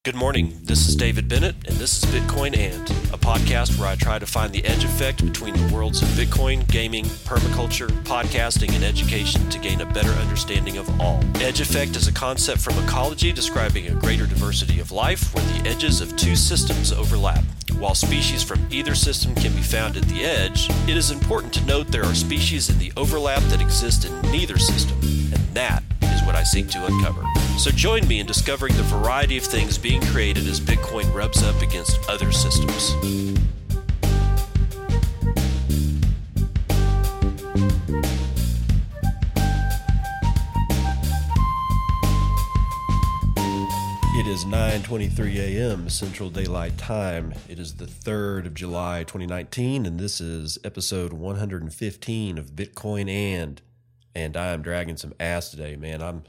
Good morning. This is David Bennett, and this is Bitcoin And, a podcast where I try to find the edge effect between the worlds of Bitcoin, gaming, permaculture, podcasting, and education to gain a better understanding of all. Edge effect is a concept from ecology describing a greater diversity of life where the edges of two systems overlap. While species from either system can be found at the edge, it is important to note there are species in the overlap that exist in neither system, and that is what I seek to uncover. So join me in discovering the variety of things being created as Bitcoin rubs up against other systems. It is 9:23 a.m. Central Daylight Time. It is the 3rd of July, 2019, and this is episode 115 of Bitcoin And I am dragging some ass today, man.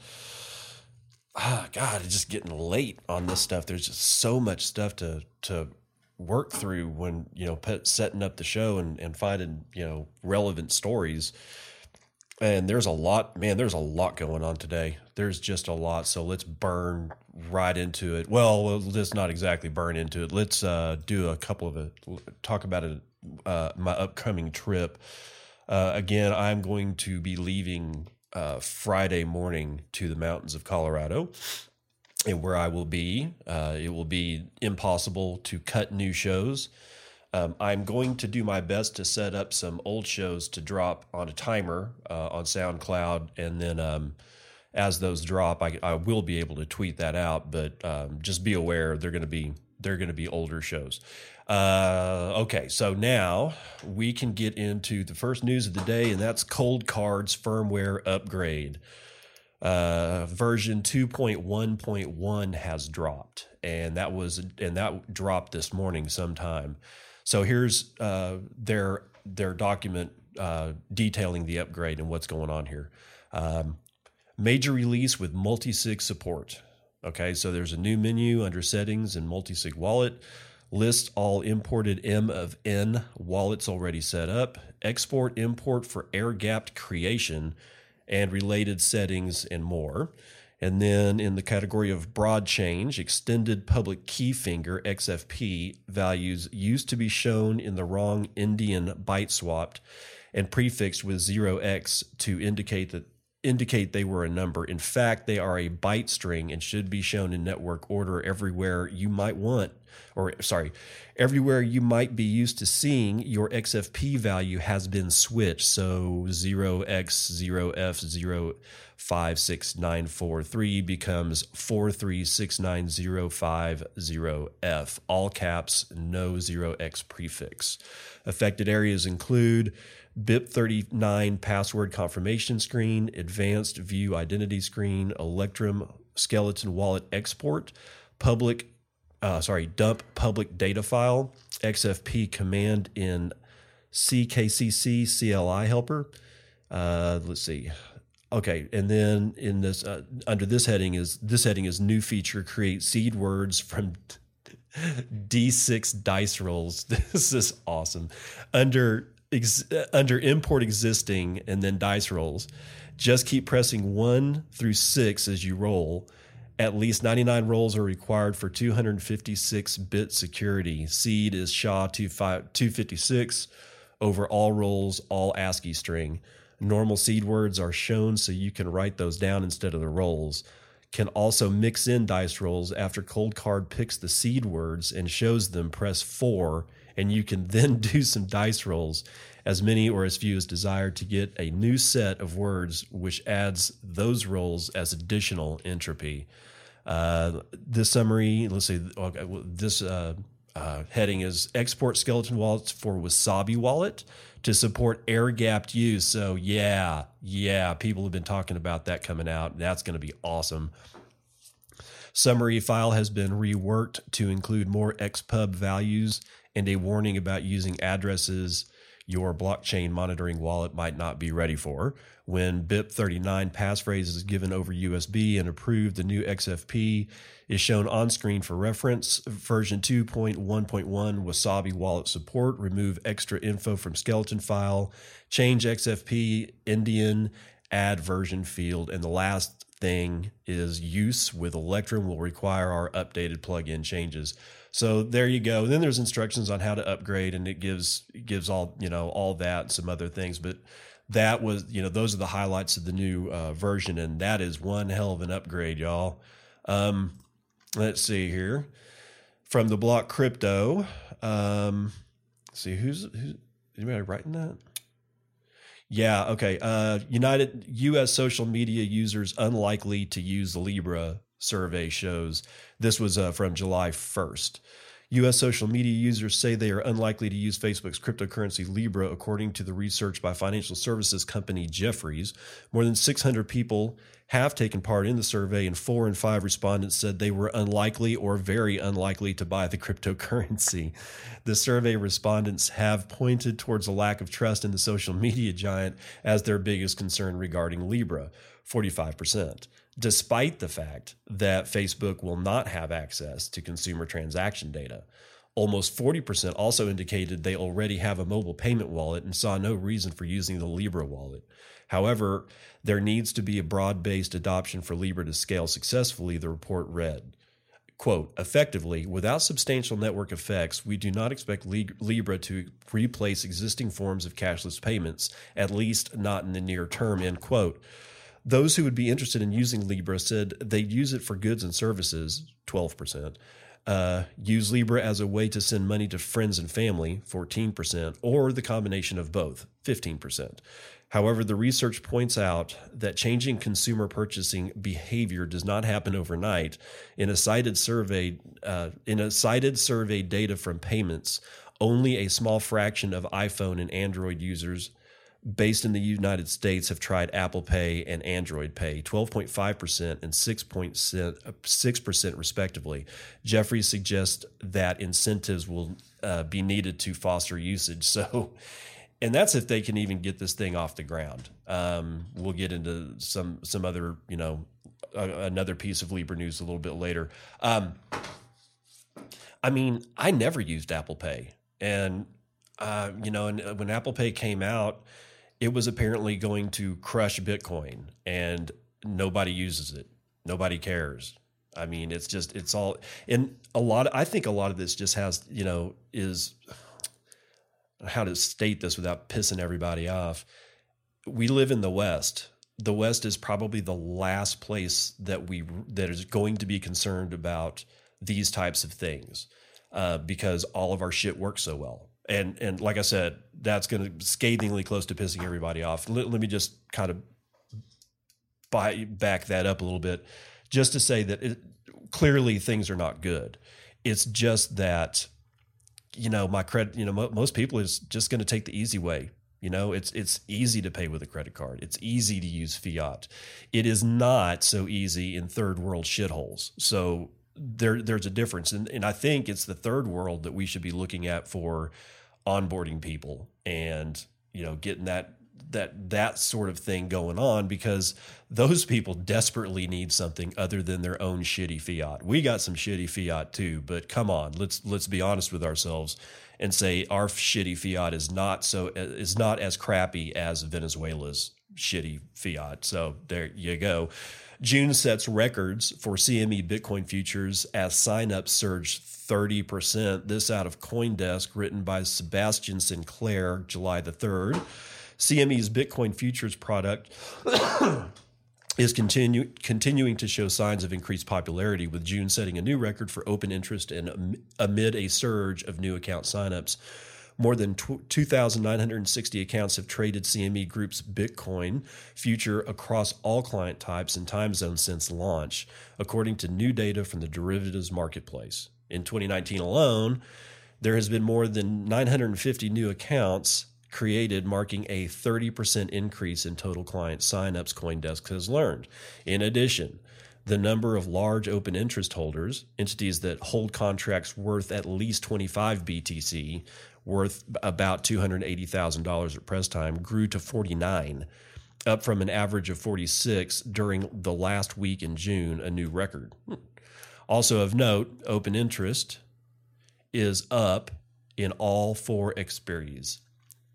It's just getting late on this stuff. There's just so much stuff to work through when, setting up the show and finding, relevant stories. And there's a lot going on today. There's just a lot. So let's burn right into it. Well, let's not exactly burn into it. Let's do a couple of talk about my upcoming trip. Again, I'm going to be leaving Friday morning to the mountains of Colorado, and where I will be, it will be impossible to cut new shows. I'm going to do my best to set up some old shows to drop on a timer on SoundCloud, and then as those drop, I will be able to tweet that out. But just be aware they're going to be older shows. Okay, so now we can get into the first news of the day, and that's Coldcard's firmware upgrade. Version 2.1.1 has dropped, and that dropped this morning sometime. So here's their document detailing the upgrade and what's going on here. Major release with multi-sig support. Okay, so there's a new menu under settings in multi-sig wallet. List all imported M of N wallets already set up. Export, import for air-gapped creation and related settings and more. And then in the category of broad change, extended public key finger XFP values used to be shown in the wrong Indian byte swapped and prefixed with 0x to indicate they were a number. In fact, they are a byte string and should be shown in network order everywhere you might be used to seeing your XFP value has been switched. So 0x0f05694 becomes 43690550F. All caps, no 0x prefix. Affected areas include BIP39 password confirmation screen, advanced view identity screen, Electrum skeleton wallet export, dump public data file, XFP command in CKCC CLI helper. Let's see. Okay, and then in this under this heading is new feature, create seed words from D6 dice rolls. This is awesome. Under import existing and then dice rolls, just keep pressing 1 through 6 as you roll. At least 99 rolls are required for 256-bit security. Seed is SHA-256 over all rolls, all ASCII string. Normal seed words are shown so you can write those down instead of the rolls. Can also mix in dice rolls after Coldcard picks the seed words and shows them. Press 4 and you can then do some dice rolls, as many or as few as desired, to get a new set of words, which adds those rolls as additional entropy. This summary, let's see, okay, this heading is export skeleton wallets for Wasabi Wallet to support air-gapped use. So yeah, people have been talking about that coming out. That's going to be awesome. Summary file has been reworked to include more XPub values and a warning about using addresses your blockchain monitoring wallet might not be ready for. When BIP39 passphrase is given over USB and approved, the new XFP is shown on screen for reference. Version 2.1.1 Wasabi wallet support. Remove extra info from skeleton file. Change XFP Indian, add version field. And the last thing is use with Electrum will require our updated plugin changes. So there you go. Then there's instructions on how to upgrade, and it gives all, all that and some other things. But that was, those are the highlights of the new version, and that is one hell of an upgrade, y'all. Let's see here from the Block Crypto. Let's see who's anybody writing that? Yeah, okay. U.S. social media users unlikely to use the Libra survey shows. This was from July 1st. U.S. social media users say they are unlikely to use Facebook's cryptocurrency Libra, according to the research by financial services company Jefferies. More than 600 people have taken part in the survey, and 4 in 5 respondents said they were unlikely or very unlikely to buy the cryptocurrency. The survey respondents have pointed towards a lack of trust in the social media giant as their biggest concern regarding Libra, 45%. Despite the fact that Facebook will not have access to consumer transaction data. Almost 40% also indicated they already have a mobile payment wallet and saw no reason for using the Libra wallet. However, there needs to be a broad-based adoption for Libra to scale successfully, the report read. Quote, effectively, without substantial network effects, we do not expect Libra to replace existing forms of cashless payments, at least not in the near term, end quote. Those who would be interested in using Libra said they'd use it for goods and services, 12%, use Libra as a way to send money to friends and family, 14%, or the combination of both, 15%. However, the research points out that changing consumer purchasing behavior does not happen overnight. In a cited survey data from payments, only a small fraction of iPhone and Android users based in the United States have tried Apple Pay and Android Pay, 12.5% and 6% respectively. Jefferies suggests that incentives will be needed to foster usage. So, and that's if they can even get this thing off the ground. We'll get into some other, another piece of Libra news a little bit later. I never used Apple Pay, and and when Apple Pay came out, it was apparently going to crush Bitcoin, and nobody uses it. Nobody cares. I mean, it's all, and I think a lot of this just has, is how to state this without pissing everybody off. We live in the West. The West is probably the last place that is going to be concerned about these types of things, because all of our shit works so well. And like I said, that's going to be scathingly close to pissing everybody off. Let me just kind of back that up a little bit, just to say that clearly things are not good. It's just that, my credit, most people is just going to take the easy way. It's easy to pay with a credit card. It's easy to use fiat. It is not so easy in third world shitholes. So there's a difference. And I think it's the third world that we should be looking at for onboarding people and, getting that sort of thing going on, because those people desperately need something other than their own shitty fiat. We got some shitty fiat too, but come on, let's be honest with ourselves and say our shitty fiat is not as crappy as Venezuela's shitty fiat. So there you go. June sets records for CME Bitcoin futures as signups surged 30%. This out of CoinDesk, written by Sebastian Sinclair, July the 3rd. CME's Bitcoin futures product is continuing to show signs of increased popularity, with June setting a new record for open interest and amid a surge of new account signups. More than 2,960 accounts have traded CME Group's Bitcoin future across all client types and time zones since launch, according to new data from the derivatives marketplace. In 2019 alone, there has been more than 950 new accounts created, marking a 30% increase in total client signups, CoinDesk has learned. In addition, the number of large open interest holders, entities that hold contracts worth at least 25 BTC, worth about $280,000 at press time, grew to 49, up from an average of 46 during the last week in June, a new record. Also of note, open interest is up in all 4 expiries,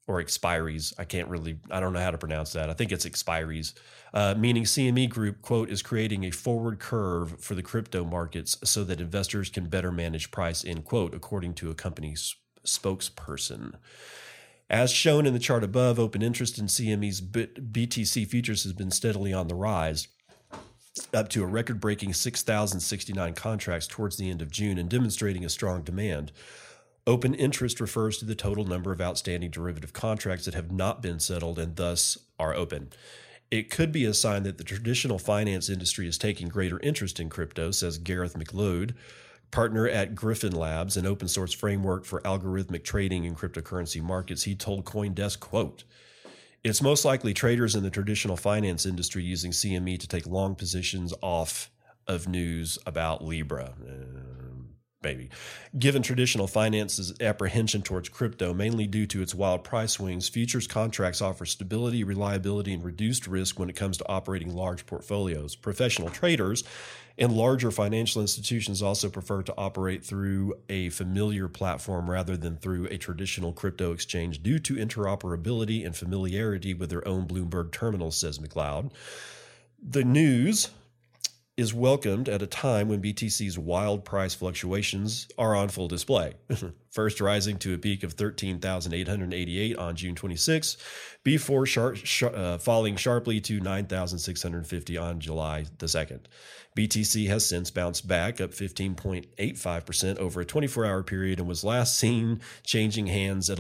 or expiries. I don't know how to pronounce that. I think it's expiries, meaning CME Group, quote, is creating a forward curve for the crypto markets so that investors can better manage price, end quote, according to a company's spokesperson. As shown in the chart above, open interest in CME's BTC futures has been steadily on the rise, up to a record-breaking 6,069 contracts towards the end of June and demonstrating a strong demand. Open interest refers to the total number of outstanding derivative contracts that have not been settled and thus are open. It could be a sign that the traditional finance industry is taking greater interest in crypto, says Gareth McLeod, partner at Griffin Labs, an open source framework for algorithmic trading in cryptocurrency markets. He told CoinDesk, quote, "It's most likely traders in the traditional finance industry using CME to take long positions off of news about Libra." Maybe. Given traditional finance's apprehension towards crypto, mainly due to its wild price swings, futures contracts offer stability, reliability, and reduced risk when it comes to operating large portfolios. Professional traders and larger financial institutions also prefer to operate through a familiar platform rather than through a traditional crypto exchange due to interoperability and familiarity with their own Bloomberg terminals, says McLeod. The news is welcomed at a time when BTC's wild price fluctuations are on full display. First rising to a peak of 13,888 on June 26, before falling sharply to 9,650 on July the 2nd. BTC has since bounced back, up 15.85% over a 24-hour period, and was last seen changing hands at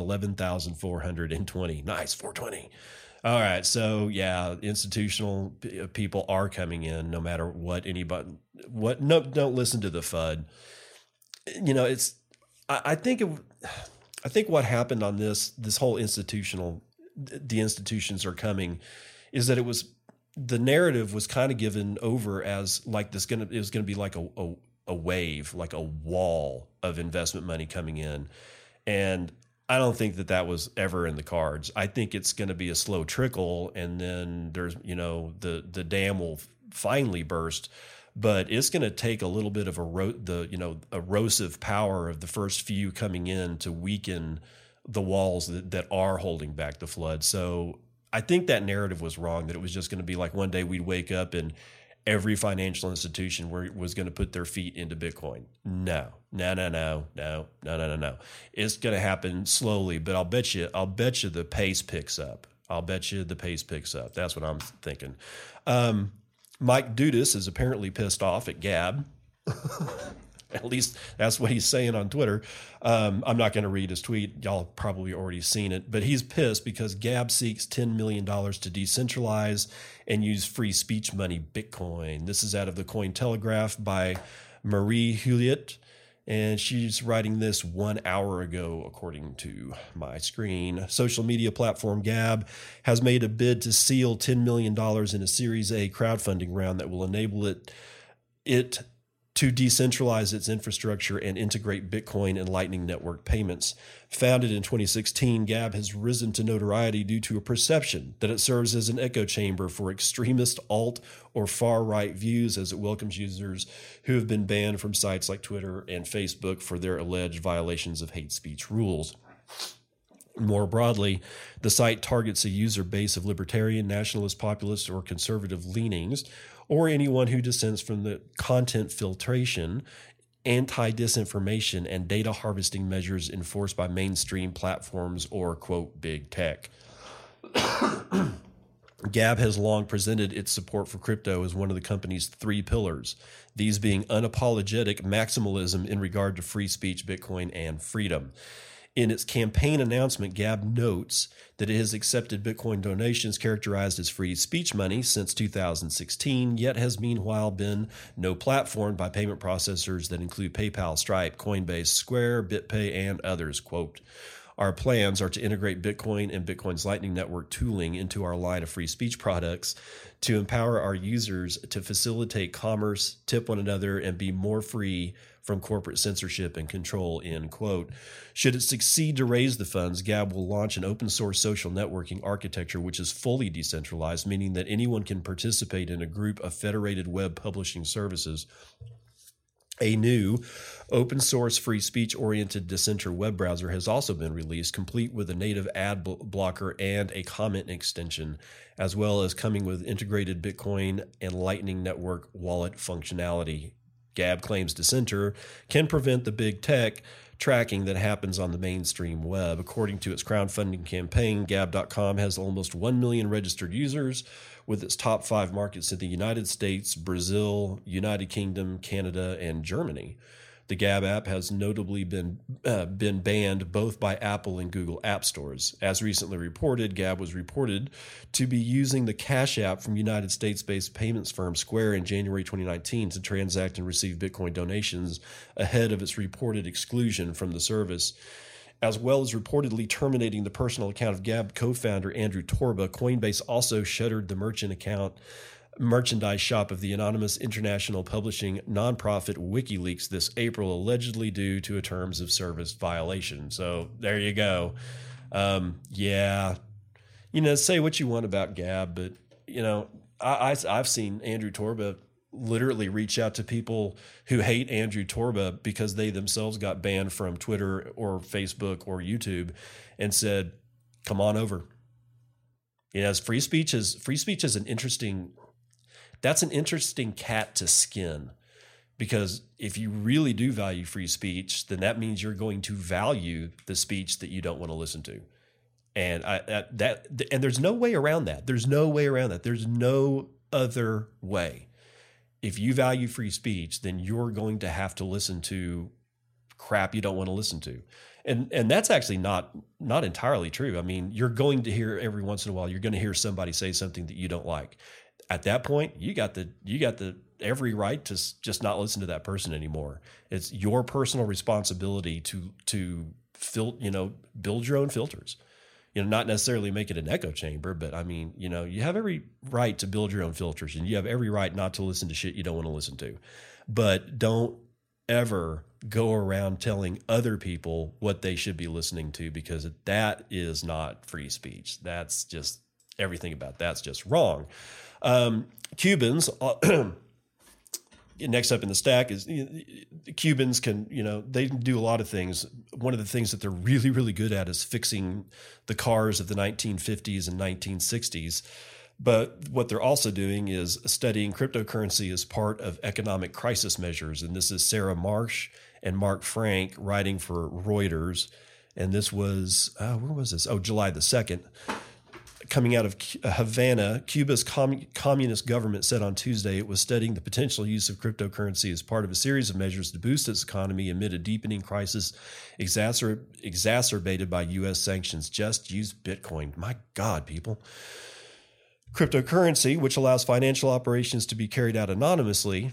11,420. Nice, 420. All right, so yeah, institutional people are coming in, no matter what anybody. No, don't listen to the FUD. You know, I think what happened on this whole the institutions are coming, is that the narrative was kind of given over as like it was gonna be like a wave, like a wall of investment money coming in, and I don't think that was ever in the cards. I think it's going to be a slow trickle, and then there's, the dam will finally burst, but it's going to take a little bit of erosive power of the first few coming in to weaken the walls that are holding back the flood. So I think that narrative was wrong, that it was just going to be like one day we'd wake up and every financial institution was going to put their feet into Bitcoin. No. It's going to happen slowly, but I'll bet you the pace picks up. That's what I'm thinking. Mike Dudas is apparently pissed off at Gab. At least that's what he's saying on Twitter. I'm not going to read his tweet. Y'all probably already seen it, but he's pissed because Gab seeks $10 million to decentralize and use free speech money Bitcoin. This is out of the Cointelegraph by Marie Hulliet, and she's writing this 1 hour ago, according to my screen. Social media platform Gab has made a bid to seal $10 million in a Series A crowdfunding round that will enable it to decentralize its infrastructure and integrate Bitcoin and Lightning Network payments. Founded in 2016, Gab has risen to notoriety due to a perception that it serves as an echo chamber for extremist alt or far-right views, as it welcomes users who have been banned from sites like Twitter and Facebook for their alleged violations of hate speech rules. More broadly, the site targets a user base of libertarian, nationalist, populist, or conservative leanings, or anyone who dissents from the content filtration, anti-disinformation, and data harvesting measures enforced by mainstream platforms or, quote, big tech. Gab has long presented its support for crypto as one of the company's 3 pillars, these being unapologetic maximalism in regard to free speech, Bitcoin, and freedom. In its campaign announcement, Gab notes that it has accepted Bitcoin donations characterized as free speech money since 2016, yet has meanwhile been no-platformed by payment processors that include PayPal, Stripe, Coinbase, Square, BitPay, and others. Quote, "Our plans are to integrate Bitcoin and Bitcoin's Lightning Network tooling into our line of free speech products to empower our users to facilitate commerce, tip one another, and be more free from corporate censorship and control," end quote. Should it succeed to raise the funds, Gab will launch an open source social networking architecture which is fully decentralized, meaning that anyone can participate in a group of federated web publishing services A new open source free speech oriented Dissenter web browser has also been released, complete with a native ad blocker and a comment extension, as well as coming with integrated Bitcoin and Lightning Network wallet functionality. Gab claims Dissenter can prevent the big tech tracking that happens on the mainstream web. According to its crowdfunding campaign, Gab.com has almost 1 million registered users, with its top 5 markets in the United States, Brazil, United Kingdom, Canada, and Germany. The Gab app has notably been banned both by Apple and Google app stores. As recently reported, Gab was reported to be using the Cash App from United States-based payments firm Square in January 2019 to transact and receive Bitcoin donations ahead of its reported exclusion from the service, as well as reportedly terminating the personal account of Gab co-founder Andrew Torba. Coinbase also shuttered the merchandise shop of the anonymous international publishing nonprofit WikiLeaks this April, allegedly due to a terms of service violation. So there you go. Yeah, say what you want about Gab, but I've seen Andrew Torba literally reach out to people who hate Andrew Torba because they themselves got banned from Twitter or Facebook or YouTube, and said, "Come on over." Free speech is an interesting cat to skin, because if you really do value free speech, then that means you're going to value the speech that you don't want to listen to. And and there's no way around that. There's no way around that. There's no other way. If you value free speech, then you're going to have to listen to crap you don't want to listen to. And that's actually not entirely true. I mean, you're going to hear every once in a while, you're going to hear somebody say something that you don't like. At that point, you got the every right to just not listen to that person anymore. It's your personal responsibility to build your own filters. Not necessarily make it an echo chamber, but I mean, you have every right to build your own filters, and you have every right not to listen to shit you don't want to listen to. But don't ever go around telling other people what they should be listening to, because that is not free speech. That's just, everything about that's just wrong. Cubans, next up in the stack is Cubans can, they do a lot of things. One of the things that they're really, really good at is fixing the cars of the 1950s and 1960s. But what they're also doing is studying cryptocurrency as part of economic crisis measures. And this is Sarah Marsh and Mark Frank writing for Reuters. And this was, where was this? Oh, July the 2nd. Coming out of Havana, Cuba's communist government said on Tuesday it was studying the potential use of cryptocurrency as part of a series of measures to boost its economy amid a deepening crisis exacerbated by U.S. sanctions. Just use Bitcoin. My God, people. Cryptocurrency, which allows financial operations to be carried out anonymously.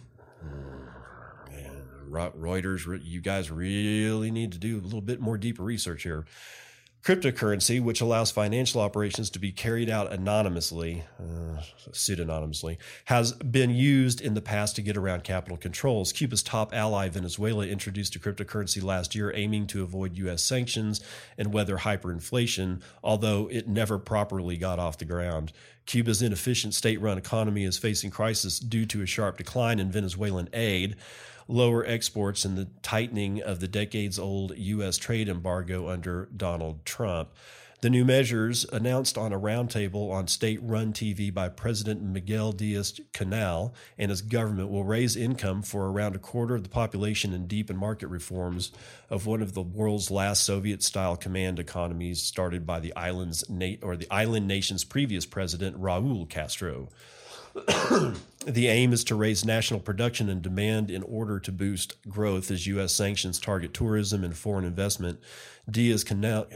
Reuters, you guys really need to do a little bit more deeper research here. Cryptocurrency, which allows financial operations to be carried out pseudonymously, has been used in the past to get around capital controls. Cuba's top ally, Venezuela, introduced a cryptocurrency last year aiming to avoid U.S. sanctions and weather hyperinflation, although it never properly got off the ground. Cuba's inefficient state-run economy is facing crisis due to a sharp decline in Venezuelan aid, lower exports, and the tightening of the decades-old U.S. trade embargo under Donald Trump. The new measures, announced on a roundtable on state-run TV by President Miguel Diaz-Canel and his government, will raise income for around a quarter of the population and deepen market reforms of one of the world's last Soviet-style command economies started by the island nation's previous president, Raul Castro. The aim is to raise national production and demand in order to boost growth as U.S. sanctions target tourism and foreign investment. Diaz-Canel,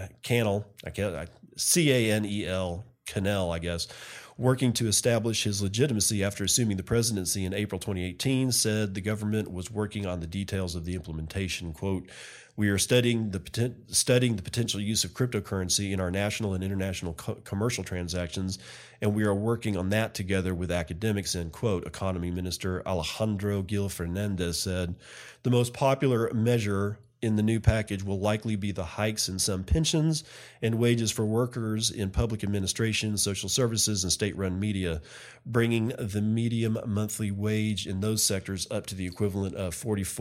C-A-N-E-L, Canel, I guess, working to establish his legitimacy after assuming the presidency in April 2018, said the government was working on the details of the implementation. Quote, "We are studying the potential use of cryptocurrency in our national and international commercial transactions, and we are working on that together with academics," end quote. Economy Minister Alejandro Gil Fernandez said the most popular measure in the new package will likely be the hikes in some pensions and wages for workers in public administration, social services, and state-run media, bringing the median monthly wage in those sectors up to the equivalent of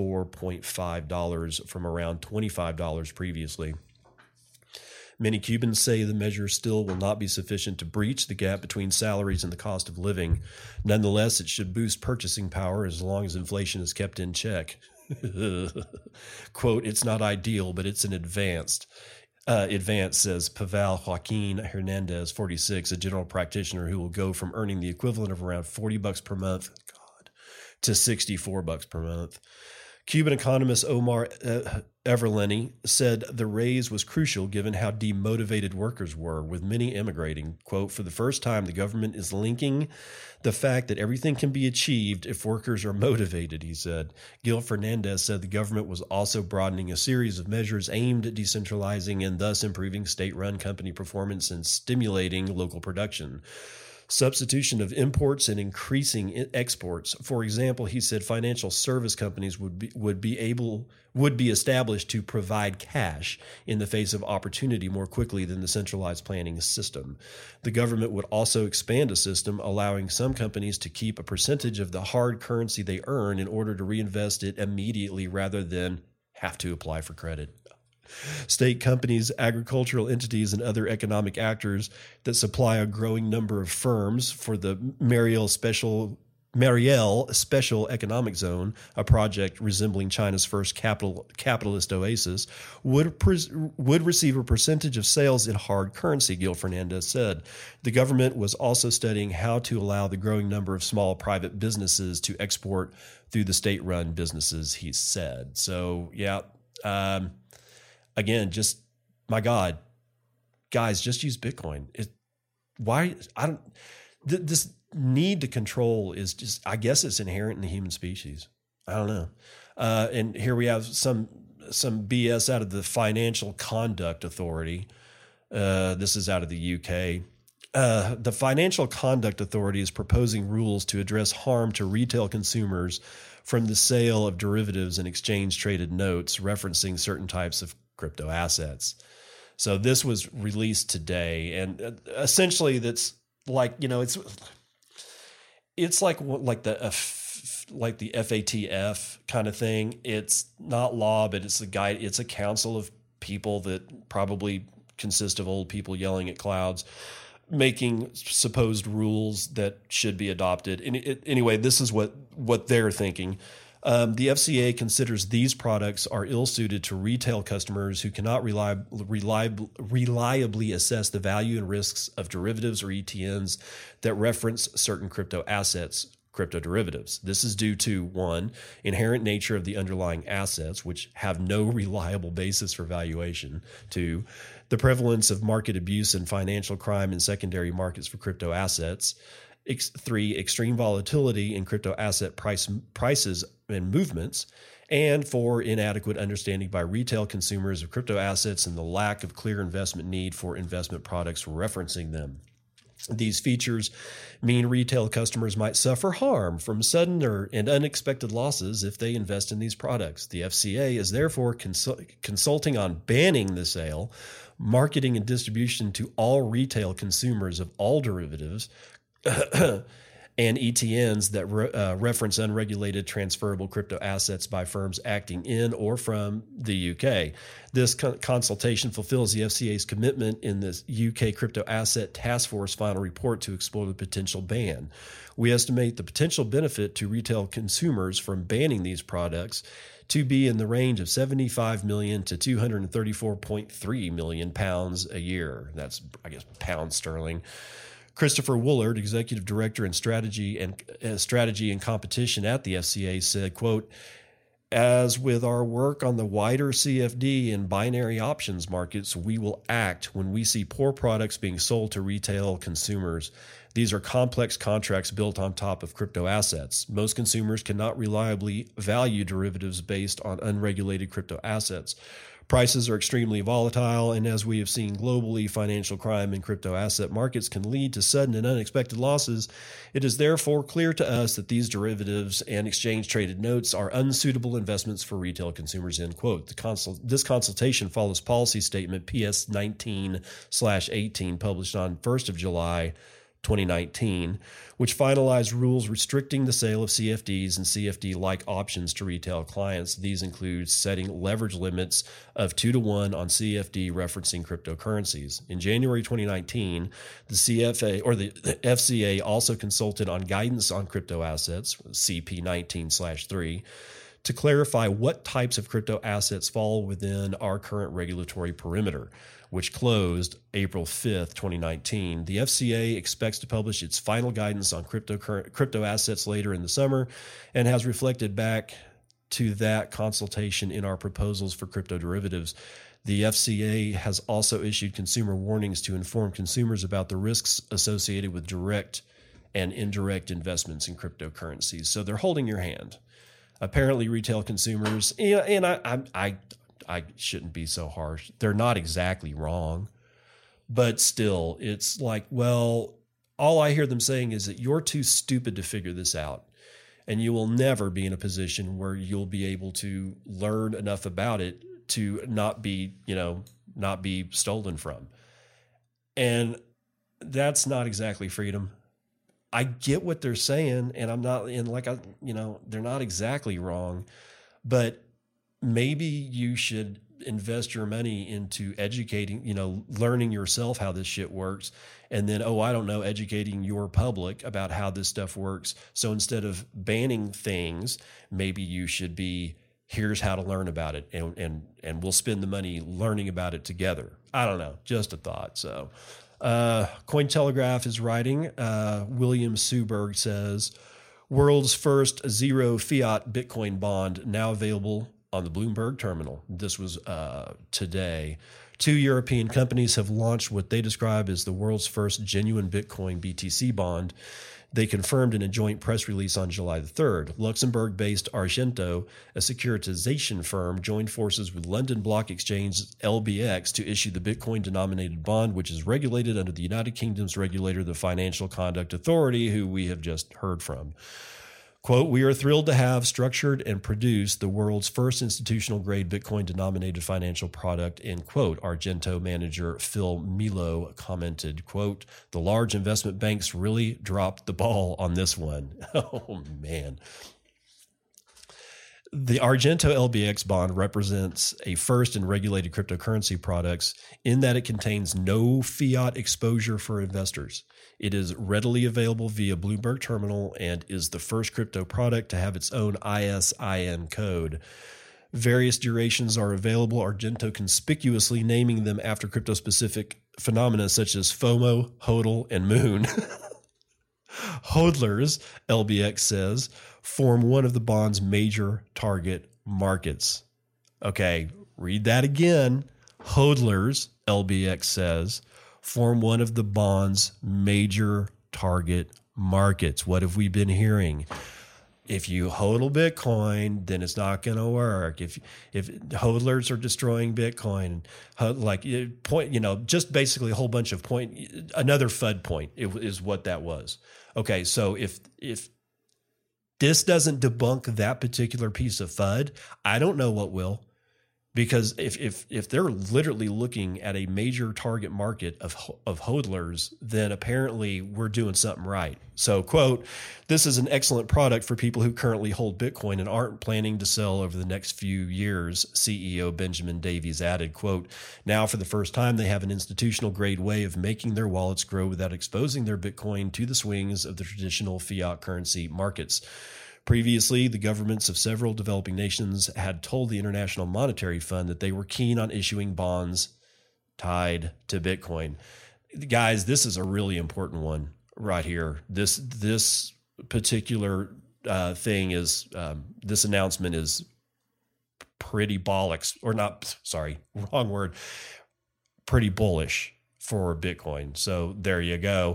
$44.5 from around $25 previously. Many Cubans say the measure still will not be sufficient to breach the gap between salaries and the cost of living. Nonetheless, it should boost purchasing power as long as inflation is kept in check. Quote, it's not ideal, but it's an advance, says Pavel Joaquin Hernandez, 46, a general practitioner who will go from earning the equivalent of around $40 per month, to $64 per month. Cuban economist Omar Everleni said the raise was crucial given how demotivated workers were, with many immigrating. Quote, for the first time, the government is linking the fact that everything can be achieved if workers are motivated, he said. Gil Fernandez said the government was also broadening a series of measures aimed at decentralizing and thus improving state-run company performance and stimulating local production. Substitution of imports and increasing exports. For example, he said financial service companies would be established to provide cash in the face of opportunity more quickly than the centralized planning system. The government would also expand a system allowing some companies to keep a percentage of the hard currency they earn in order to reinvest it immediately rather than have to apply for credit. State companies, agricultural entities, and other economic actors that supply a growing number of firms for the Mariel Special Economic Zone, a project resembling China's first capitalist oasis, would receive a percentage of sales in hard currency, Gil Fernandez said. The government was also studying how to allow the growing number of small private businesses to export through the state-run businesses, he said. So, yeah, again, just, my God, guys, just use Bitcoin. This need to control is just, I guess it's inherent in the human species. I don't know. And here we have some BS out of the Financial Conduct Authority. This is out of the UK. The Financial Conduct Authority is proposing rules to address harm to retail consumers from the sale of derivatives and exchange-traded notes referencing certain types of crypto assets. So this was released today, and essentially that's like, it's like the FATF kind of thing. It's not law, but it's a council of people that probably consist of old people yelling at clouds, making supposed rules that should be adopted. And anyway, this is what they're thinking. The FCA considers these products are ill-suited to retail customers who cannot reliably assess the value and risks of derivatives or ETNs that reference certain crypto assets, crypto derivatives. This is due to, 1, inherent nature of the underlying assets, which have no reliable basis for valuation, 2, the prevalence of market abuse and financial crime in secondary markets for crypto assets, 3, extreme volatility in crypto asset prices and movements, and 4, inadequate understanding by retail consumers of crypto assets and the lack of clear investment need for investment products referencing them. These features mean retail customers might suffer harm from sudden and unexpected losses if they invest in these products. The FCA is therefore consulting on banning the sale, marketing, and distribution to all retail consumers of all derivatives and ETNs that reference unregulated transferable crypto assets by firms acting in or from the UK. This consultation fulfills the FCA's commitment in the UK Crypto Asset Task Force final report to explore the potential ban. We estimate the potential benefit to retail consumers from banning these products to be in the range of 75 million to 234.3 million pounds a year. That's, I guess, pounds sterling. Christopher Woolard, executive director in strategy and competition at the FCA, said, quote, as with our work on the wider CFD and binary options markets, we will act when we see poor products being sold to retail consumers. These are complex contracts built on top of crypto assets. Most consumers cannot reliably value derivatives based on unregulated crypto assets. Prices are extremely volatile, and as we have seen globally, financial crime in crypto asset markets can lead to sudden and unexpected losses. It is therefore clear to us that these derivatives and exchange-traded notes are unsuitable investments for retail consumers, end quote. This consultation follows policy statement PS 19/18, published on 1st of July 2019, which finalized rules restricting the sale of CFDs and CFD-like options to retail clients. These include setting leverage limits of 2-to-1 on CFD referencing cryptocurrencies. In January 2019, the FCA also consulted on guidance on crypto assets, CP 19/3, to clarify what types of crypto assets fall within our current regulatory perimeter, which closed April 5th, 2019. The FCA expects to publish its final guidance on crypto assets later in the summer and has reflected back to that consultation in our proposals for crypto derivatives. The FCA has also issued consumer warnings to inform consumers about the risks associated with direct and indirect investments in cryptocurrencies. So they're holding your hand. Apparently, retail consumers, and I shouldn't be so harsh. They're not exactly wrong, but still, it's like, well, all I hear them saying is that you're too stupid to figure this out, and you will never be in a position where you'll be able to learn enough about it to not be stolen from. And that's not exactly freedom. I get what they're saying, and I'm not in they're not exactly wrong, but maybe you should invest your money into educating, learning yourself how this shit works. And then, educating your public about how this stuff works. So instead of banning things, maybe you should be, here's how to learn about it. And we'll spend the money learning about it together. I don't know. Just a thought. So, Cointelegraph is writing, William Suberg says, world's first zero fiat Bitcoin bond now available on the Bloomberg terminal. This was today. 2 European companies have launched what they describe as the world's first genuine Bitcoin BTC bond. They confirmed in a joint press release on July the 3rd. Luxembourg-based Argento, a securitization firm, joined forces with London Block Exchange LBX to issue the Bitcoin-denominated bond, which is regulated under the United Kingdom's regulator, the Financial Conduct Authority, who we have just heard from. Quote, we are thrilled to have structured and produced the world's first institutional-grade Bitcoin-denominated financial product, end quote, Argento manager Phil Milo commented. Quote, the large investment banks really dropped the ball on this one. Oh, man. The Argento LBX bond represents a first in regulated cryptocurrency products in that it contains no fiat exposure for investors. It is readily available via Bloomberg Terminal and is the first crypto product to have its own ISIN code. Various durations are available, Argento conspicuously naming them after crypto-specific phenomena such as FOMO, HODL, and Moon. Hodlers, LBX says, form one of the bond's major target markets. Okay, read that again. Hodlers, LBX says, form one of the bond's major target markets. What have we been hearing? If you hodl Bitcoin, then it's not going to work. If hodlers are destroying Bitcoin, just basically a whole bunch of another FUD point is what that was. Okay, so if this doesn't debunk that particular piece of FUD, I don't know what will. Because if they're literally looking at a major target market of hodlers, then apparently we're doing something right. So, quote, this is an excellent product for people who currently hold Bitcoin and aren't planning to sell over the next few years, CEO Benjamin Davies added, quote, now for the first time they have an institutional grade way of making their wallets grow without exposing their Bitcoin to the swings of the traditional fiat currency markets. Previously, the governments of several developing nations had told the International Monetary Fund that they were keen on issuing bonds tied to Bitcoin. Guys, this is a really important one right here. This particular thing is, this announcement is pretty bollocks, or not, sorry, wrong word, pretty bullish for Bitcoin. So there you go.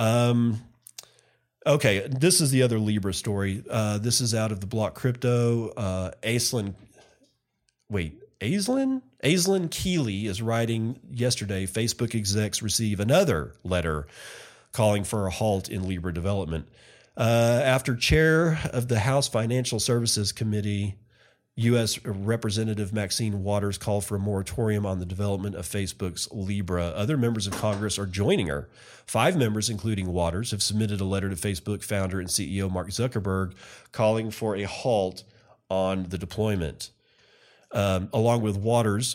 Okay, this is the other Libra story. This is out of the Block Crypto. Aislinn Keeley is writing yesterday, Facebook execs receive another letter calling for a halt in Libra development. After chair of the House Financial Services Committee, U.S. Representative Maxine Waters called for a moratorium on the development of Facebook's Libra. Other members of Congress are joining her. 5 members, including Waters, have submitted a letter to Facebook founder and CEO Mark Zuckerberg calling for a halt on the deployment. Along with Waters,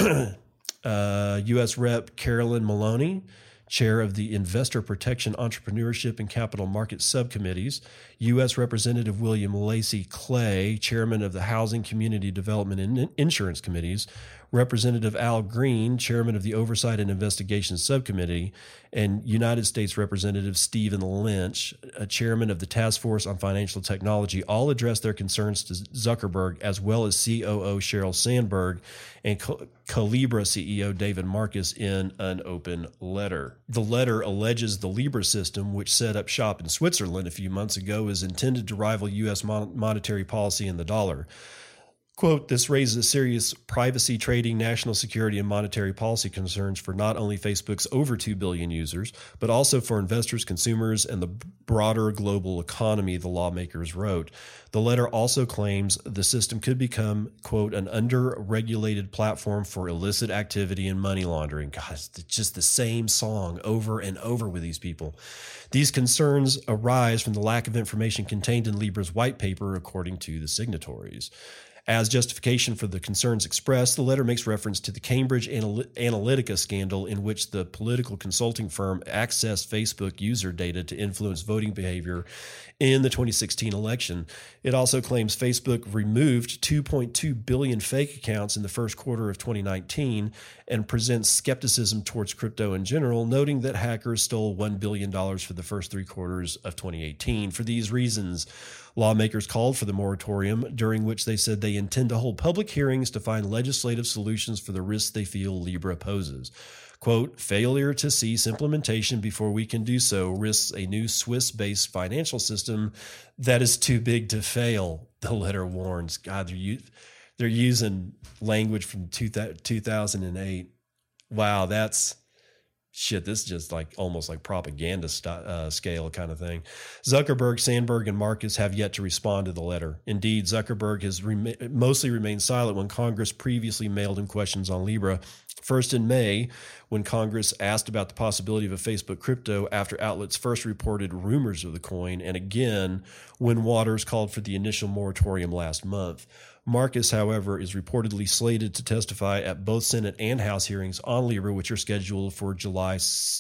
U.S. Rep. Carolyn Maloney, chair of the Investor Protection, Entrepreneurship, and Capital Markets Subcommittees, U.S. Representative William Lacey Clay, chairman of the Housing, Community Development, and Insurance Committees, Representative Al Green, chairman of the Oversight and Investigations Subcommittee, and United States Representative Stephen Lynch, a chairman of the Task Force on Financial Technology, all addressed their concerns to Zuckerberg, as well as COO Sheryl Sandberg and Calibra CEO David Marcus in an open letter. The letter alleges the Libra system, which set up shop in Switzerland a few months ago, is intended to rival U.S. monetary policy in the dollar. Quote, this raises serious privacy, trading, national security, and monetary policy concerns for not only Facebook's over 2 billion users, but also for investors, consumers, and the broader global economy, the lawmakers wrote. The letter also claims the system could become, quote, an under-regulated platform for illicit activity and money laundering. God, it's just the same song over and over with these people. These concerns arise from the lack of information contained in Libra's white paper, according to the signatories. As justification for the concerns expressed, the letter makes reference to the Cambridge Analytica scandal in which the political consulting firm accessed Facebook user data to influence voting behavior in the 2016 election. It also claims Facebook removed 2.2 billion fake accounts in the first quarter of 2019 and presents skepticism towards crypto in general, noting that hackers stole $1 billion for the first 3 quarters of 2018. For these reasons, lawmakers called for the moratorium, during which they said they intend to hold public hearings to find legislative solutions for the risks they feel Libra poses. Quote, failure to cease implementation before we can do so risks a new Swiss-based financial system that is too big to fail, the letter warns. God, they're using language from 2008. Wow, that's... shit, this is just like almost like propaganda scale kind of thing. Zuckerberg, Sandberg, and Marcus have yet to respond to the letter. Indeed, Zuckerberg has mostly remained silent when Congress previously mailed him questions on Libra. First in May, when Congress asked about the possibility of a Facebook crypto after outlets first reported rumors of the coin, and again when Waters called for the initial moratorium last month. Marcus, however, is reportedly slated to testify at both Senate and House hearings on Libra, which are scheduled for July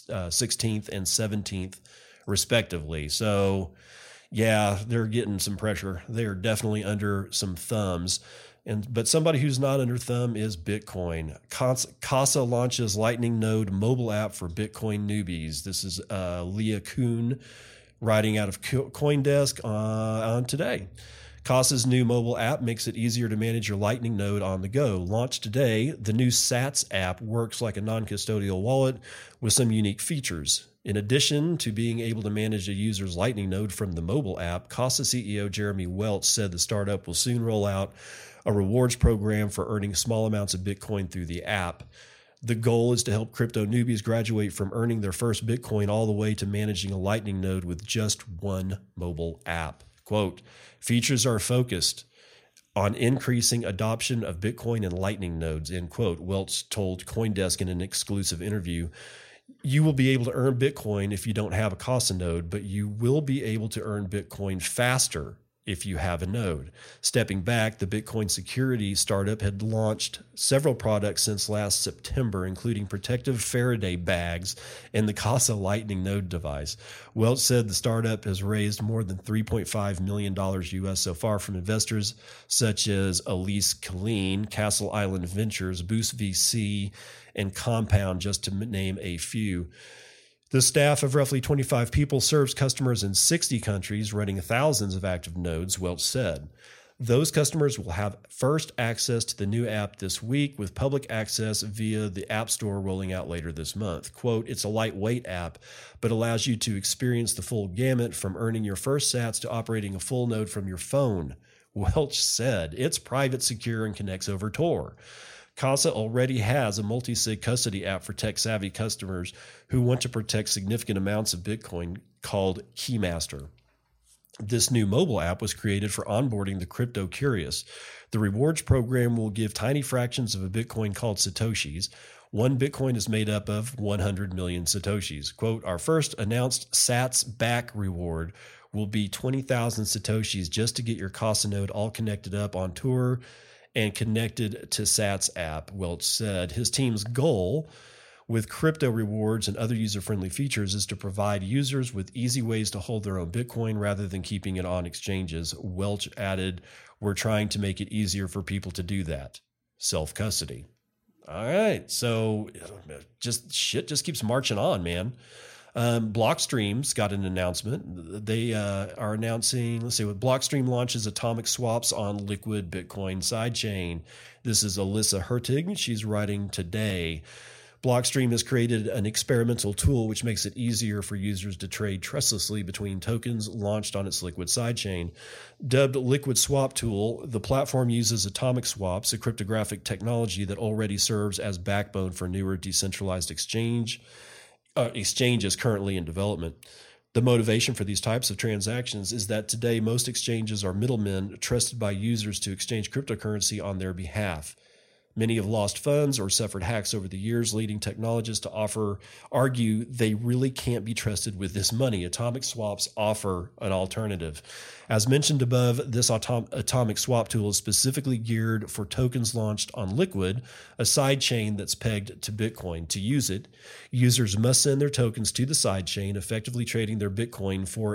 16th and 17th, respectively. So, yeah, they're getting some pressure. They are definitely under some thumbs. But somebody who's not under thumb is Bitcoin. Casa launches Lightning Node mobile app for Bitcoin newbies. This is Leah Kuhn writing out of CoinDesk on today. Casa's new mobile app makes it easier to manage your Lightning node on the go. Launched today, the new Sats app works like a non-custodial wallet with some unique features. In addition to being able to manage a user's Lightning node from the mobile app, Casa CEO Jeremy Welch said the startup will soon roll out a rewards program for earning small amounts of Bitcoin through the app. The goal is to help crypto newbies graduate from earning their first Bitcoin all the way to managing a Lightning node with just one mobile app. Quote, features are focused on increasing adoption of Bitcoin and Lightning nodes, end quote, Welch told CoinDesk in an exclusive interview. You will be able to earn Bitcoin if you don't have a Casa node, but you will be able to earn Bitcoin faster if you have a node. Stepping back, the Bitcoin security startup had launched several products since last September, including protective Faraday bags and the Casa Lightning node device. Welch said the startup has raised more than $3.5 million US so far from investors such as Elise Killeen, Castle Island Ventures, Boost VC, and Compound, just to name a few. The staff of roughly 25 people serves customers in 60 countries, running thousands of active nodes, Welch said. Those customers will have first access to the new app this week, with public access via the App Store rolling out later this month. Quote, it's a lightweight app, but allows you to experience the full gamut from earning your first sats to operating a full node from your phone, Welch said. It's private, secure, and connects over Tor. Casa already has a multi-sig custody app for tech-savvy customers who want to protect significant amounts of Bitcoin called Keymaster. This new mobile app was created for onboarding the crypto curious. The rewards program will give tiny fractions of a Bitcoin called Satoshis. One Bitcoin is made up of 100 million Satoshis. Quote, our first announced Sats back reward will be 20,000 Satoshis just to get your Casa node all connected up on Tor and connected to Sats app, Welch said. His team's goal with crypto rewards and other user-friendly features is to provide users with easy ways to hold their own Bitcoin rather than keeping it on exchanges. Welch added, we're trying to make it easier for people to do that. Self-custody. All right. So shit just keeps marching on, man. Blockstream's got an announcement. They are announcing, let's see, what Blockstream launches atomic swaps on Liquid Bitcoin sidechain. This is Alyssa Hertig. She's writing today. Blockstream has created an experimental tool which makes it easier for users to trade trustlessly between tokens launched on its Liquid sidechain. Dubbed Liquid Swap Tool, the platform uses atomic swaps, a cryptographic technology that already serves as backbone for newer decentralized exchanges currently in development. The motivation for these types of transactions is that today most exchanges are middlemen trusted by users to exchange cryptocurrency on their behalf. Many have lost funds or suffered hacks over the years, leading technologists to argue they really can't be trusted with this money. Atomic swaps offer an alternative. As mentioned above, this atomic swap tool is specifically geared for tokens launched on Liquid, a sidechain that's pegged to Bitcoin. To use it, users must send their tokens to the sidechain, effectively trading their Bitcoin for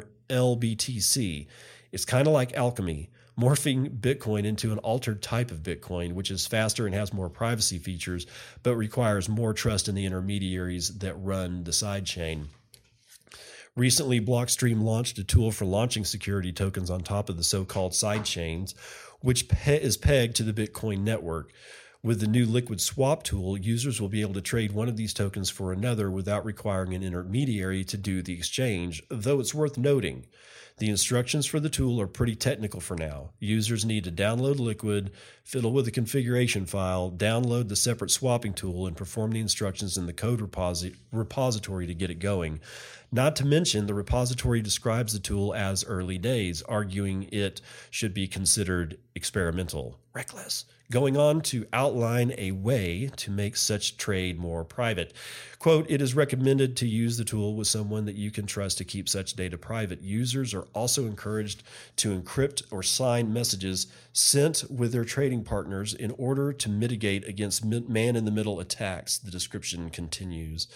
LBTC. It's kind of like alchemy, morphing Bitcoin into an altered type of Bitcoin, which is faster and has more privacy features, but requires more trust in the intermediaries that run the sidechain. Recently, Blockstream launched a tool for launching security tokens on top of the so-called sidechains, which is pegged to the Bitcoin network. With the new Liquid Swap tool, users will be able to trade one of these tokens for another without requiring an intermediary to do the exchange, though it's worth noting the instructions for the tool are pretty technical for now. Users need to download Liquid, fiddle with the configuration file, download the separate swapping tool, and perform the instructions in the code repository to get it going. Not to mention, the repository describes the tool as early days, arguing it should be considered experimental, reckless, going on to outline a way to make such trade more private. Quote, it is recommended to use the tool with someone that you can trust to keep such data private. Users are also encouraged to encrypt or sign messages sent with their trading partners in order to mitigate against man-in-the-middle attacks, the description continues.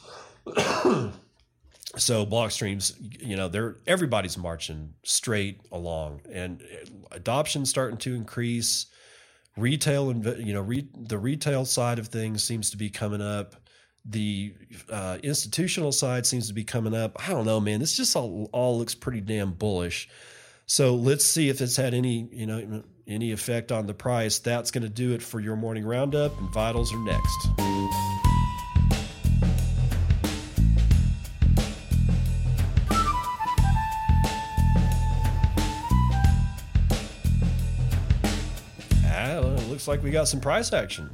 So Blockstream's, everybody's marching straight along, and adoption's starting to increase. Retail and the retail side of things seems to be coming up. The institutional side seems to be coming up. I don't know, man. This just all looks pretty damn bullish. So let's see if it's had any effect on the price. That's going to do it for your morning roundup, and vitals are next. Looks like we got some price action.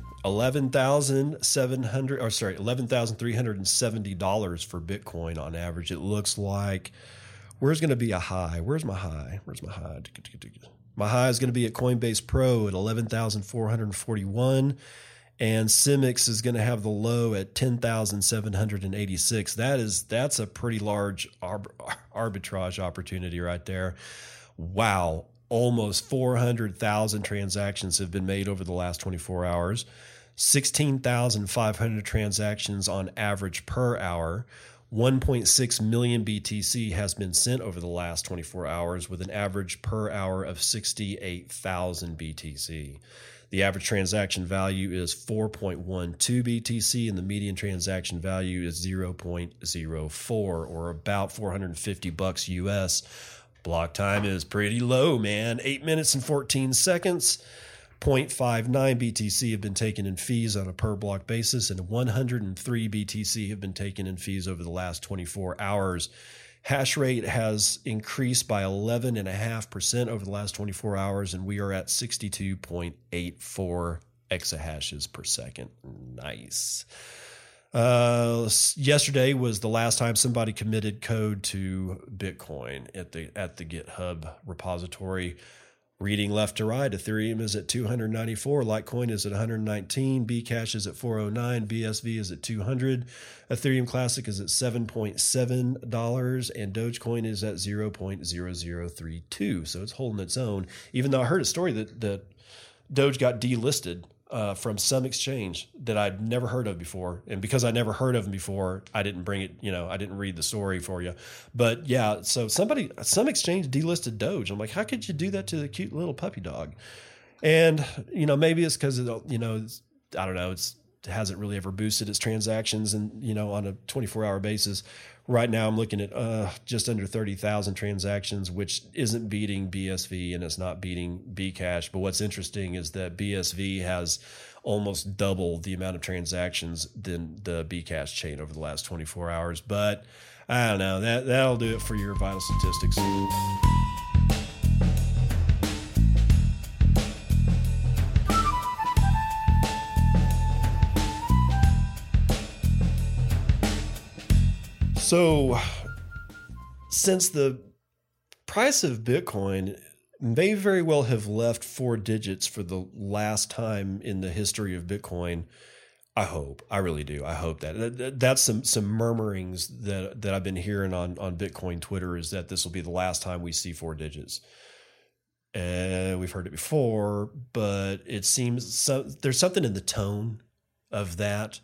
$11,370 for Bitcoin on average. It looks like where's going to be a high? Where's my high? My high is going to be at Coinbase Pro at 11,441, and Cemix is going to have the low at 10,786. That's a pretty large arbitrage opportunity right there. Wow. Almost 400,000 transactions have been made over the last 24 hours, 16,500 transactions on average per hour. 1.6 million BTC has been sent over the last 24 hours with an average per hour of 68,000 BTC. The average transaction value is 4.12 BTC, and the median transaction value is 0.04, or about $450 US. Block time is pretty low, man. 8 minutes and 14 seconds. 0.59 BTC have been taken in fees on a per block basis, and 103 BTC have been taken in fees over the last 24 hours. Hash rate has increased by 11.5% over the last 24 hours, and we are at 62.84 exahashes per second. Nice. Yesterday was the last time somebody committed code to Bitcoin at the GitHub repository. Reading left to right, Ethereum is at 294, Litecoin is at 119, Bcash is at 409, BSV is at 200, Ethereum Classic is at $7.7, and Dogecoin is at 0.0032. So it's holding its own. Even though I heard a story that Doge got delisted from some exchange that I'd never heard of before. And because I never heard of them before, I didn't bring it, I didn't read the story for you. But yeah, so some exchange delisted Doge. I'm like, how could you do that to the cute little puppy dog? And, maybe it's because, I don't know, it hasn't really ever boosted its transactions and, on a 24-hour basis. Right now I'm looking at just under 30,000 transactions, which isn't beating BSV and it's not beating Bcash. But what's interesting is that BSV has almost double the amount of transactions than the Bcash chain over the last 24 hours. But I don't know, that'll do it for your vital statistics. So, since the price of Bitcoin may very well have left 4 digits for the last time in the history of Bitcoin, I really do. I hope that's some murmurings that I've been hearing on Bitcoin Twitter is that this will be the last time we see 4 digits. And we've heard it before, but it seems there's something in the tone of that.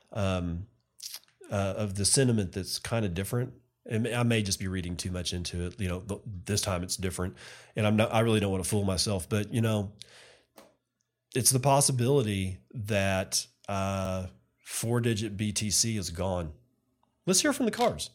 Of the sentiment that's kind of different. And I may just be reading too much into it. This time it's different, and I really don't want to fool myself, but it's the possibility that 4-digit BTC is gone. Let's hear from the cars.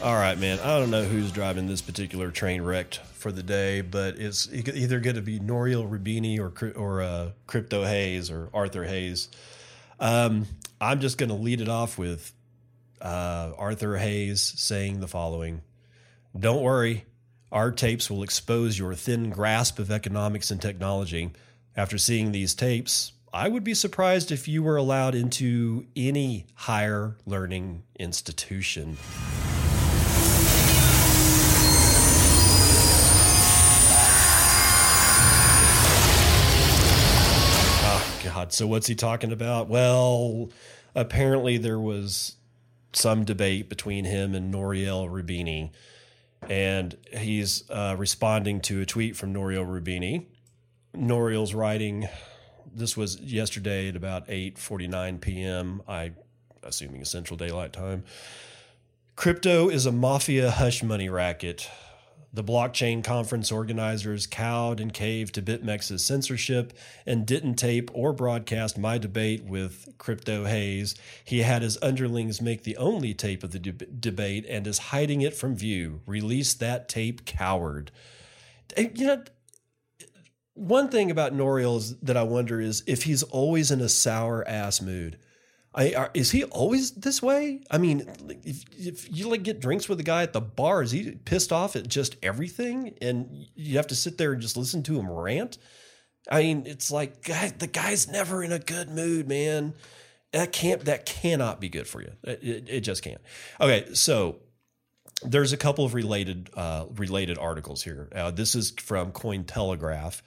All right, man. I don't know who's driving this particular train wreck for the day, but it's either going to be Nouriel Roubini or Crypto Hayes or Arthur Hayes. I'm just going to lead it off with Arthur Hayes saying the following: "Don't worry, our tapes will expose your thin grasp of economics and technology. After seeing these tapes, I would be surprised if you were allowed into any higher learning institution." God, so what's he talking about? Well, apparently there was some debate between him and Nouriel Roubini, and he's responding to a tweet from Nouriel Roubini. Nouriel's writing, this was yesterday at about 8:49 p.m., assuming Central Daylight Time. "Crypto is a mafia hush money racket. The blockchain conference organizers cowed and caved to BitMEX's censorship and didn't tape or broadcast my debate with Crypto Hayes. He had his underlings make the only tape of the debate and is hiding it from view. Release that tape, coward." You know, one thing about Nouriel is that I wonder is if he's always in a sour ass mood. Is he always this way? I mean, if you like get drinks with a guy at the bar, is he pissed off at just everything, and you have to sit there and just listen to him rant? I mean, it's like, the guy's never in a good mood, man. That cannot be good for you. It just can't. Okay, so there's a couple of related articles here. This is from Cointelegraph.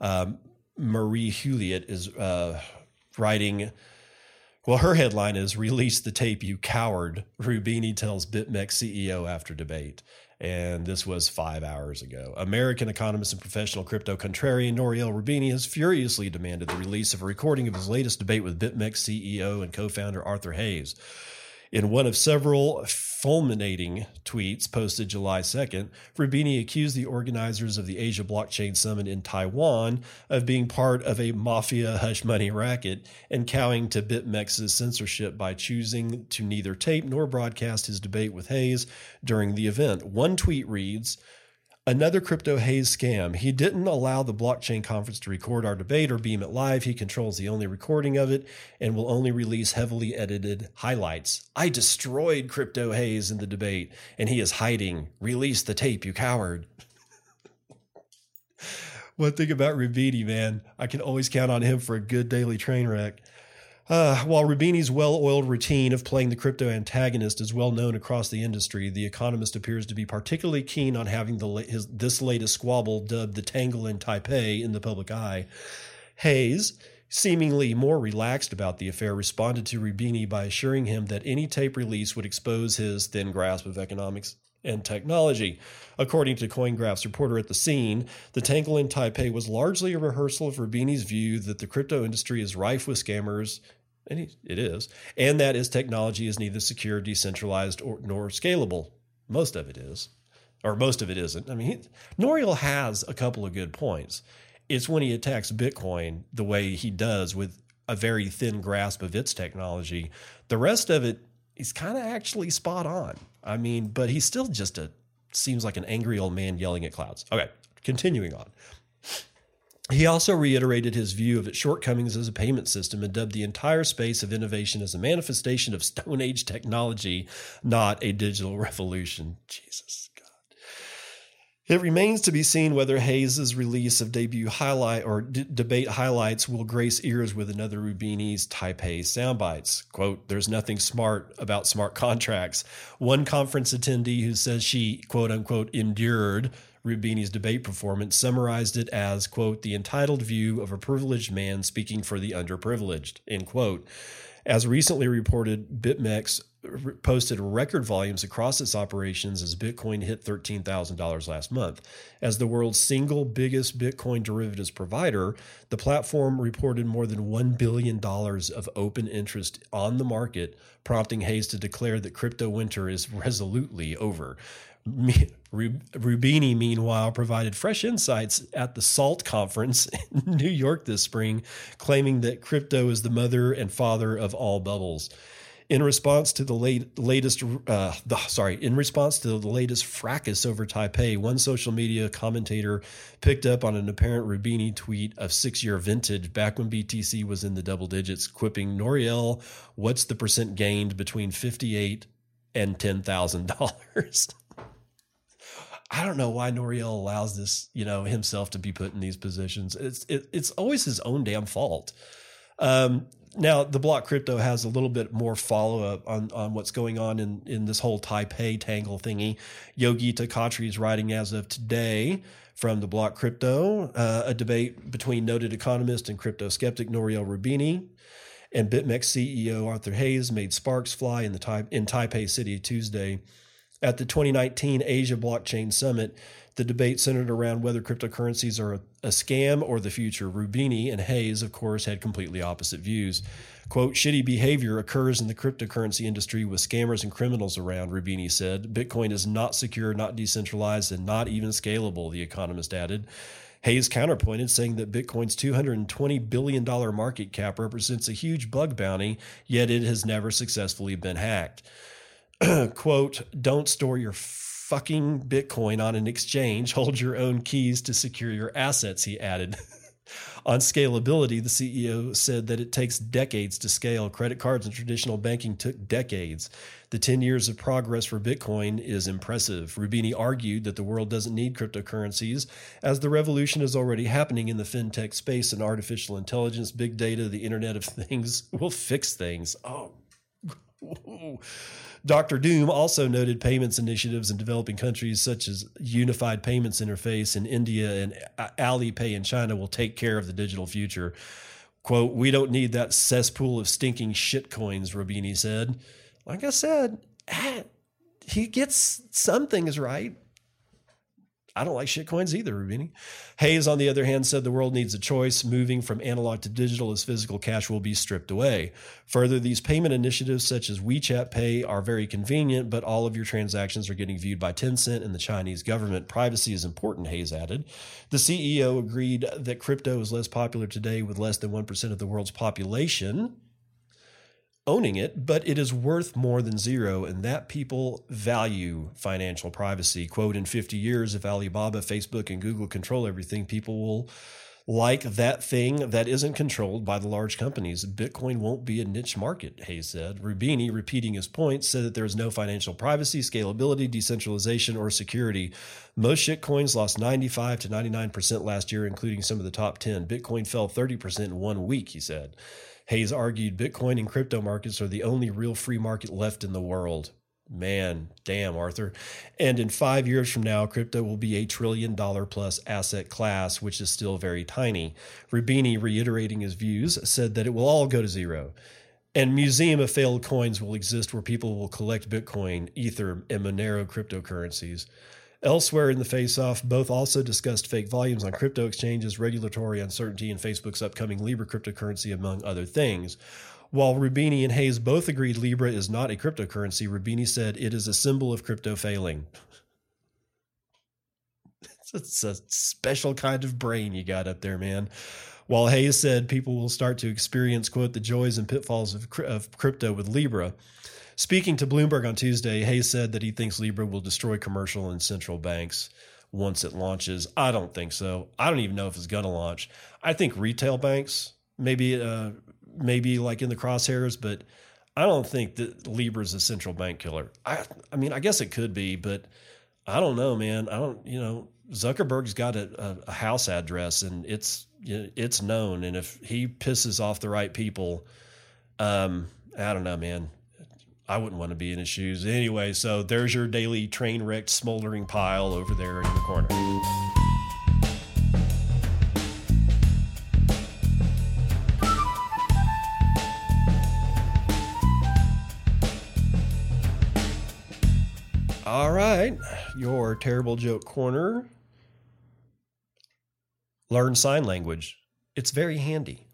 Marie Huliet is writing. Well, her headline is "Release the Tape, You Coward," Roubini tells BitMEX CEO after debate. And this was 5 hours ago. American economist and professional crypto contrarian Nouriel Roubini has furiously demanded the release of a recording of his latest debate with BitMEX CEO and co-founder Arthur Hayes. In one of several fulminating tweets posted July 2nd, Roubini accused the organizers of the Asia Blockchain Summit in Taiwan of being part of a mafia hush money racket and cowing to BitMEX's censorship by choosing to neither tape nor broadcast his debate with Hayes during the event. One tweet reads, "Another Crypto Hayes scam. He didn't allow the blockchain conference to record our debate or beam it live. He controls the only recording of it and will only release heavily edited highlights. I destroyed Crypto Hayes in the debate, and he is hiding. Release the tape, you coward." One thing about Roubini, man, I can always count on him for a good daily train wreck. While Roubini's well-oiled routine of playing the crypto antagonist is well known across the industry, The Economist appears to be particularly keen on having this latest squabble dubbed the Tangle in Taipei in the public eye. Hayes, seemingly more relaxed about the affair, responded to Roubini by assuring him that any tape release would expose his thin grasp of economics and technology. According to CoinGraph's reporter at the scene, the Tangle in Taipei was largely a rehearsal of Roubini's view that the crypto industry is rife with scammers, and it is, and that its technology is neither secure, decentralized, nor scalable. Most of it is, or most of it isn't. I mean, Nouriel has a couple of good points. It's when he attacks Bitcoin the way he does with a very thin grasp of its technology. The rest of it, he's kind of actually spot on. I mean, but he's still just seems like an angry old man yelling at clouds. Okay, continuing on. He also reiterated his view of its shortcomings as a payment system and dubbed the entire space of innovation as a manifestation of Stone Age technology, not a digital revolution. Jesus God. It remains to be seen whether Hayes' release of debut highlight or debate highlights will grace ears with another Roubini's Taipei soundbites. Quote, "There's nothing smart about smart contracts." One conference attendee who says she, quote unquote, endured Roubini's debate performance summarized it as, quote, "the entitled view of a privileged man speaking for the underprivileged," end quote. As recently reported, BitMEX posted record volumes across its operations as Bitcoin hit $13,000 last month. As the world's single biggest Bitcoin derivatives provider, the platform reported more than $1 billion of open interest on the market, prompting Hayes to declare that crypto winter is resolutely over. Roubini, meanwhile, provided fresh insights at the SALT conference in New York this spring, claiming that crypto is the mother and father of all bubbles. In response to the latest fracas over Taipei, one social media commentator picked up on an apparent Rubini tweet of 6-year vintage back when BTC was in the double digits, quipping, "Noriel, what's the percent gained between 58 and $10,000?" I don't know why Noriel allows this, himself to be put in these positions. It's always his own damn fault. Now, the Block Crypto has a little bit more follow-up on what's going on in this whole Taipei tangle thingy. Yogita Khatri is writing as of today from the Block Crypto, a debate between noted economist and crypto skeptic Nouriel Roubini and BitMEX CEO Arthur Hayes made sparks fly in Taipei City Tuesday. At the 2019 Asia Blockchain Summit, the debate centered around whether cryptocurrencies are a scam or the future. Roubini and Hayes, of course, had completely opposite views. Quote, "Shitty behavior occurs in the cryptocurrency industry with scammers and criminals around," Roubini said. "Bitcoin is not secure, not decentralized, and not even scalable," the economist added. Hayes counterpointed, saying that Bitcoin's $220 billion market cap represents a huge bug bounty, yet it has never successfully been hacked. Quote, "Don't store your fucking Bitcoin on an exchange. Hold your own keys to secure your assets," he added. On scalability, the CEO said that it takes decades to scale. Credit cards and traditional banking took decades. The 10 years of progress for Bitcoin is impressive. Roubini argued that the world doesn't need cryptocurrencies, as the revolution is already happening in the fintech space, and artificial intelligence, big data, the Internet of Things will fix things. Oh, Dr. Doom also noted payments initiatives in developing countries such as Unified Payments Interface in India and Alipay in China will take care of the digital future. Quote, "We don't need that cesspool of stinking shit coins," Roubini said. Like I said, he gets some things right. I don't like shitcoins either, Roubini. Hayes, on the other hand, said the world needs a choice. Moving from analog to digital as physical cash will be stripped away. Further, these payment initiatives such as WeChat Pay are very convenient, but all of your transactions are getting viewed by Tencent and the Chinese government. Privacy is important, Hayes added. The CEO agreed that crypto is less popular today with less than 1% of the world's population owning it, but it is worth more than zero, and that people value financial privacy. Quote, "In 50 years, if Alibaba, Facebook, and Google control everything, people will like that thing that isn't controlled by the large companies. Bitcoin won't be a niche market," Hayes said. Roubini, repeating his point, said that there is no financial privacy, scalability, decentralization, or security. Most shitcoins lost 95 to 99% last year, including some of the top 10. Bitcoin fell 30% in 1 week, he said. Hayes argued Bitcoin and crypto markets are the only real free market left in the world. Man, damn, Arthur. And in 5 years from now, crypto will be $1 trillion plus asset class, which is still very tiny. Roubini, reiterating his views, said that it will all go to zero. And museum of failed coins will exist where people will collect Bitcoin, Ether, and Monero cryptocurrencies. Elsewhere in the face-off, both also discussed fake volumes on crypto exchanges, regulatory uncertainty, and Facebook's upcoming Libra cryptocurrency, among other things. While Roubini and Hayes both agreed Libra is not a cryptocurrency, Roubini said it is a symbol of crypto failing. It's a special kind of brain you got up there, man. While Hayes said people will start to experience, quote, "the joys and pitfalls of crypto with Libra." Speaking to Bloomberg on Tuesday, Hayes said that he thinks Libra will destroy commercial and central banks once it launches. I don't think so. I don't even know if it's going to launch. I think retail banks maybe like in the crosshairs, but I don't think that Libra is a central bank killer. I mean, I guess it could be, but I don't know, man. Zuckerberg's got a house address and it's known. And if he pisses off the right people, I don't know, man. I wouldn't want to be in his shoes. Anyway, so there's your daily train wrecked smoldering pile over there in the corner. All right, your terrible joke corner. Learn sign language. It's very handy.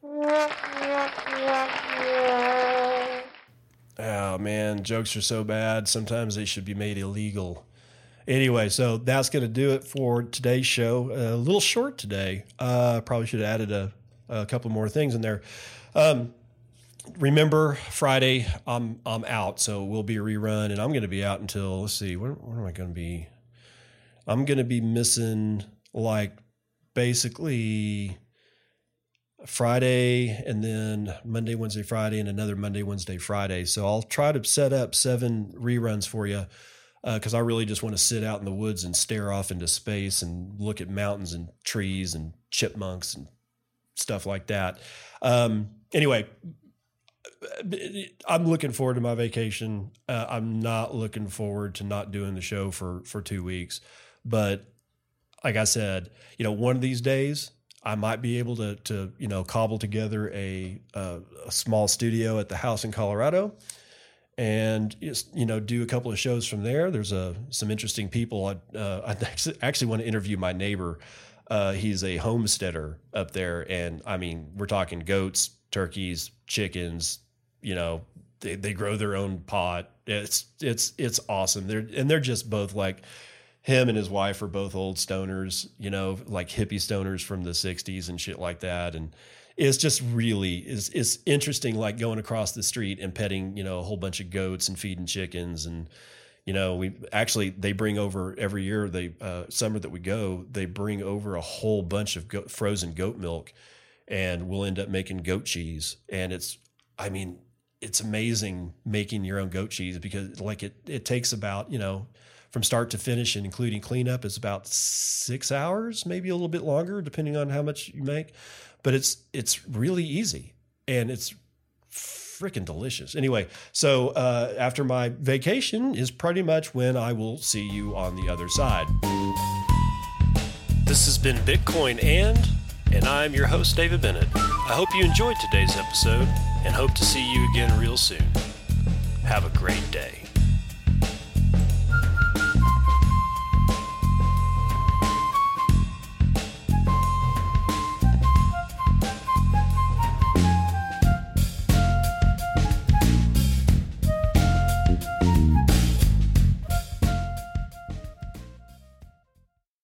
Oh, man, jokes are so bad. Sometimes they should be made illegal. Anyway, so that's going to do it for today's show. A little short today. Probably should have added a couple more things in there. remember Friday, I'm out, so we'll be a rerun, and I'm going to be out until, let's see, when am I going to be? I'm going to be missing like basically Friday and then Monday, Wednesday, Friday, and another Monday, Wednesday, Friday. So I'll try to set up 7 reruns for you because I really just want to sit out in the woods and stare off into space and look at mountains and trees and chipmunks and stuff like that. Anyway, I'm looking forward to my vacation. I'm not looking forward to not doing the show for 2 weeks. But like I said, one of these days I might be able to cobble together a small studio at the house in Colorado and, do a couple of shows from there. There's some interesting people. I actually want to interview my neighbor. He's a homesteader up there. And I mean, we're talking goats, turkeys, chickens, they grow their own pot. It's awesome. They're just both like, him and his wife are both old stoners, like hippie stoners from the 60s and shit like that. And it's just really, it's interesting, like going across the street and petting, a whole bunch of goats and feeding chickens. And, they bring over every year, summer that we go, they bring over a whole bunch of frozen goat milk, and we'll end up making goat cheese. And it's amazing making your own goat cheese because like it takes about, from start to finish and including cleanup is about 6 hours, maybe a little bit longer, depending on how much you make. But it's really easy and it's freaking delicious. Anyway, so after my vacation is pretty much when I will see you on the other side. This has been Bitcoin and I'm your host, David Bennett. I hope you enjoyed today's episode and hope to see you again real soon. Have a great day.